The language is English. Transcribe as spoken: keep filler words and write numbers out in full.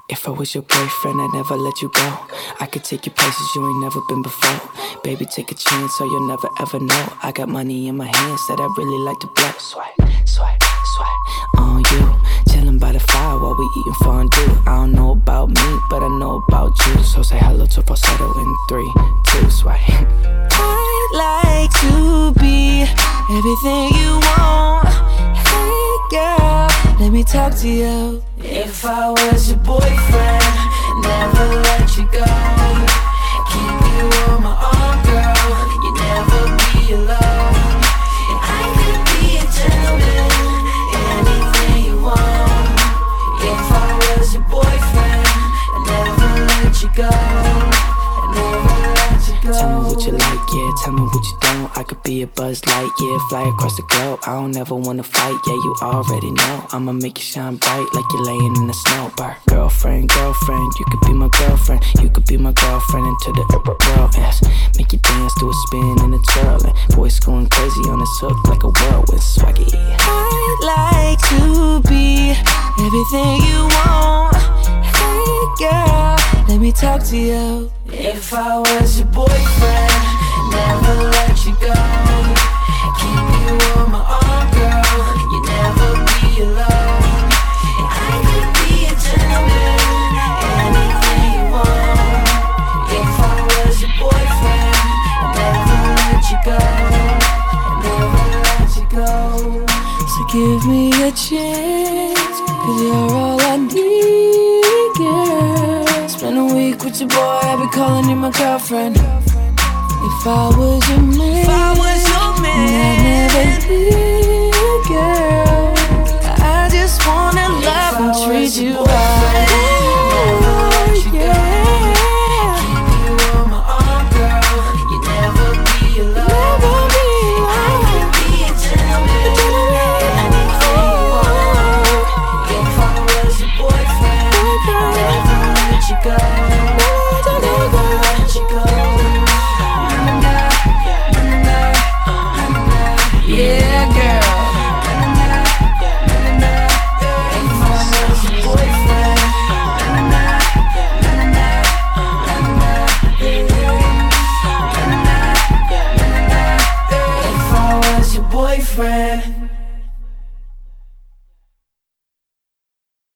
If I was your boyfriend, I'd never let you go. I could take you places you ain't never been before. Baby, take a chance so you'll never ever know. I got money in my hands that I really like to blow. Swipe, swipe, swipe on you. Chillin' by the fire while we eating fondue. I don't know about me, but I know about you. So say hello to falsetto in three, two, swipe. I'd like to be everything you want. Hey girl, let me talk to you. If I was your boyfriend, never let you go. Keep you on my arm, girl. You never be alone. And I could be a gentleman, anything you want. If I was your boyfriend, never let you go. Never let you go. Tell me what you like, yeah, tell me what you don't. I could be a Buzz Lightyear, fly across the globe. I don't ever wanna fight, yeah, you already know. I'ma make you shine bright like you're laying in the snow. Bar. Girlfriend, girlfriend, you could be my girlfriend. You could be my girlfriend into the world, yes. Make you dance to a spin and a twirl. And boys going crazy on this hook like a whirlwind swaggy. I'd like to be everything you want. Hey girl, let me talk to you. If I was your boyfriend, never let you go. Keep you on my arm, girl. You never be alone. And I could be a gentleman, anything you want. If I was your boyfriend, never let you go. Never let you go. So give me a chance, 'cause you're all I need, girl. Spend a week with your boy, I'll be calling you my girlfriend. If I was your man, if I was your man, I'd never leave, girl. I just wanna love and treat you right.